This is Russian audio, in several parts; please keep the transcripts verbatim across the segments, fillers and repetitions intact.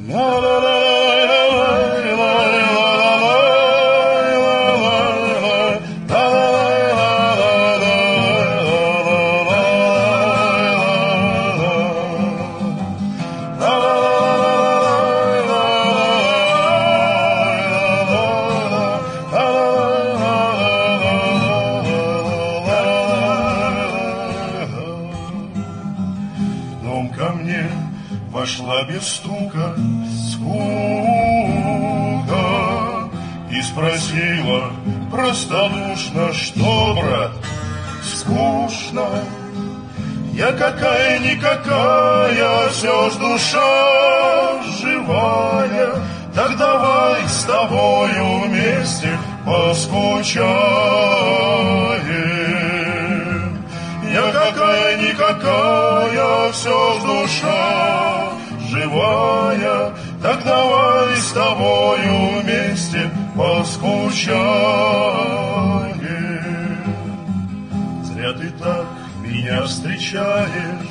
Вошла без стука скука и спросила простодушно, что, брат, скучно? Я какая-никакая, все ж душа живая, так давай с тобою вместе поскучаем. Я какая-никакая, все ж душа живая, так давай с тобою вместе поскучаем. Зря ты так меня встречаешь,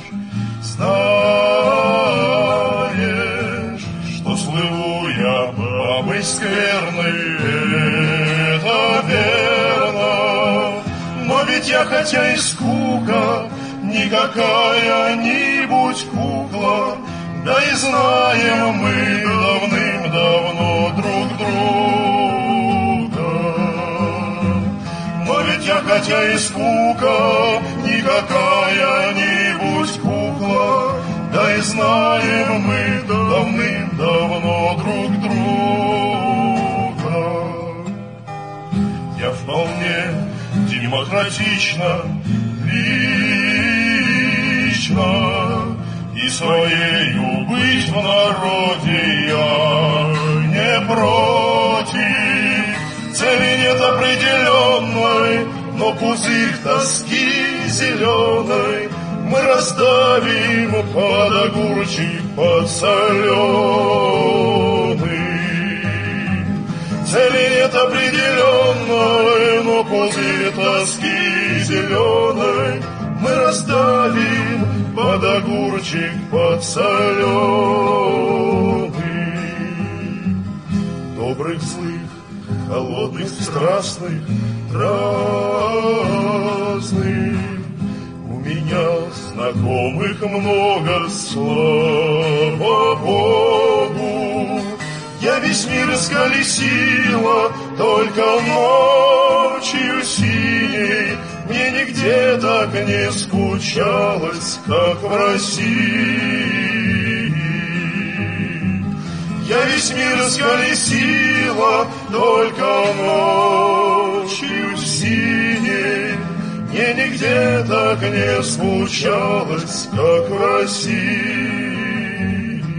знаешь, что слыву я бабой скверной, это верно. Но ведь я, хотя и скука, не какая-нибудь кукла, да и знаем мы давным-давно друг друга. Но ведь я, хотя и скука, не какая-нибудь кукла, да и знаем мы давным-давно друг друга. Я вполне демократично, лично, и своею быть в народе я не против. Цели нет определенной, но пузырь тоски зеленой мы раздавим под огурчик подсоленый. Цели нет определенной, но пузырь тоски зеленой мы раздавим под огурчик подсоленый. Добрых, злых, холодных, страстных, разных, у меня знакомых много, слава Богу. Я весь мир исколесила, только ночью синей мне нигде так не скучалось, как в России. Я весь мир исколесила, только ночью синей мне нигде так не скучалось, как в России.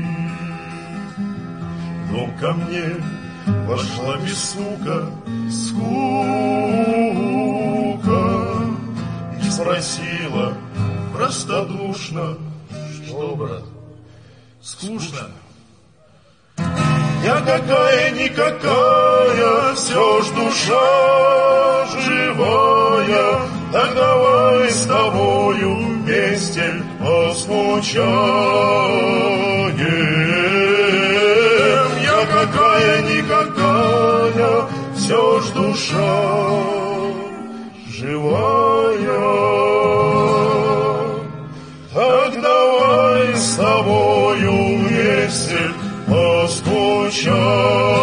В дом ко мне вошла без стука скука и спросила простодушно, что, брат, скучно? Я какая-никакая, все ж душа живая, так давай с тобою вместе поскучаем. Я какая-никакая, все ж душа живая, так давай с тобою вместе поскучаем.